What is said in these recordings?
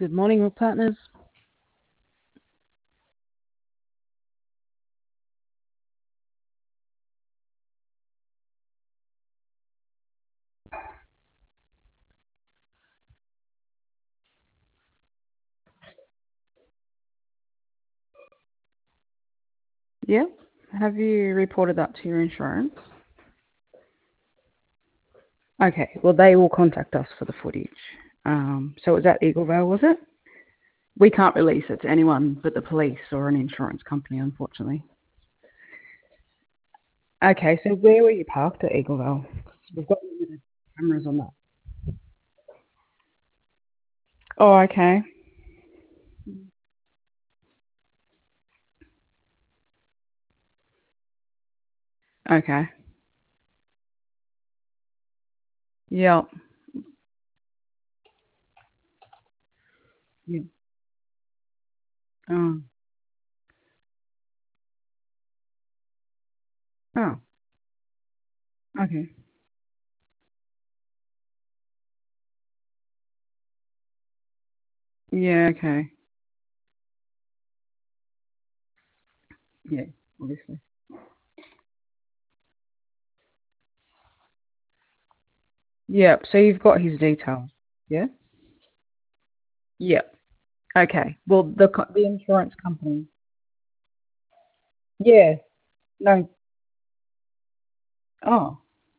Good morning, Rook Partners. Yeah. Have you reported that to your insurance? Okay. Well, they will contact us for the footage. So it was at Eagle Vale, was it? We can't release it to anyone but the police or an insurance company, unfortunately. Okay. So where were you parked at Eagle Vale? We've got limited cameras on that. Oh, okay. Okay. Yep. Yeah. Oh. Oh. Okay. Yeah. Okay. Yeah. Obviously. Yep. So you've got his details. Yeah. Yep. Okay. Well, the insurance company. Yeah. No. Oh.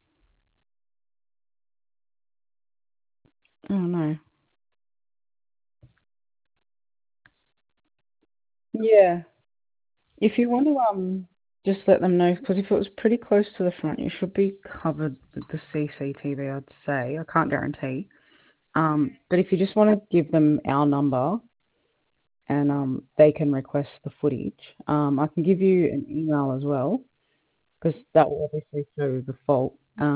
Oh no. Yeah. If you want to just let them know, because if it was pretty close to the front, you should be covered with the CCTV. I'd say. I can't guarantee. But if you just want to give them our number and they can request the footage. I can give you an email as well because that will obviously show the fault.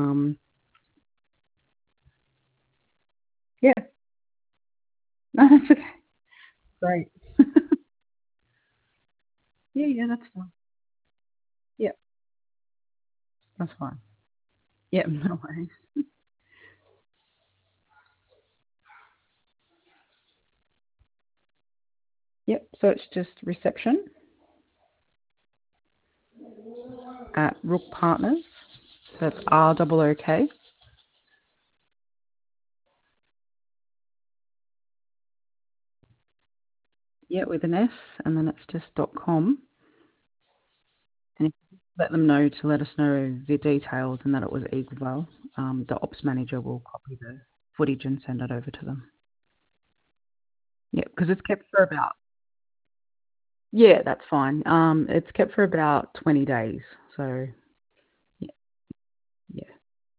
Yeah. No, that's okay. Great. Yeah. Yeah. That's fine. Yeah. That's fine. Yeah. No worries. Yep. So it's just reception at Rook Partners. So that's ROOK. Yeah, with an S, and then it's just .com. And if you let them know to let us know the details and that it was Eaglevale, the ops manager will copy the footage and send it over to them. Yeah, because it's kept for about. Yeah, that's fine. It's kept for about 20 days. So yeah, yeah,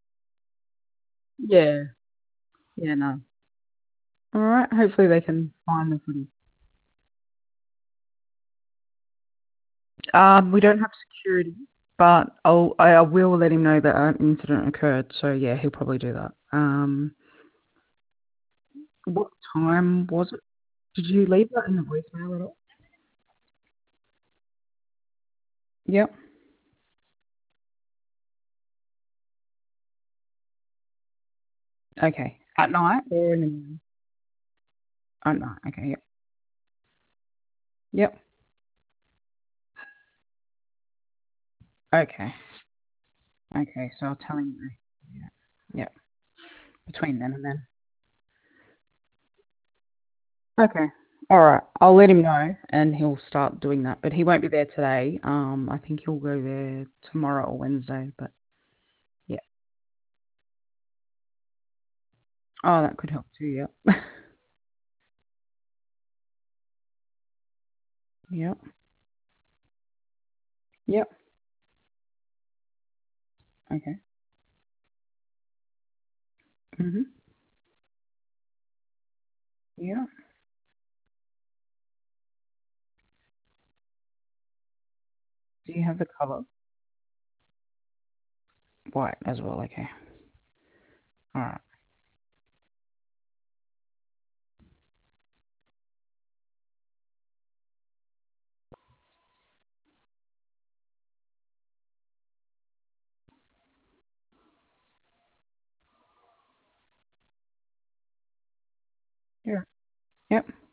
yeah, yeah. No. All right. Hopefully they can find the footage. We don't have security, but I will let him know that an incident occurred. So yeah, he'll probably do that. What time was it? Did you leave that in the voicemail at all? Yep. Okay. At night or in the morning? At night. Okay. Yep. Yep. Okay. Okay. So I'll tell him. Yeah. Yep. Between then and then. Okay. All right. I'll let him know, and he'll start doing that. But he won't be there today. I think he'll go there tomorrow or Wednesday. But yeah. Oh, that could help too. Yep. Yep. Yep. Okay. Mhm. Yeah. Do you have the color? White as well. Okay. All right. Yeah. Yep.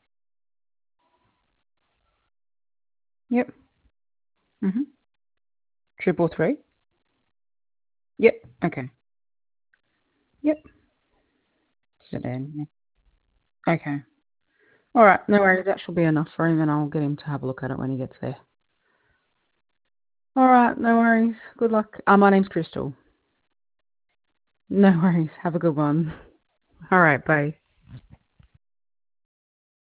Yep. Mhm. 333. Yep. Okay. Yep. Sedan. Okay. All right. No worries. That should be enough for him, and I'll get him to have a look at it when he gets there. All right. No worries. Good luck. My name's Crystal. No worries. Have a good one. All right. Bye.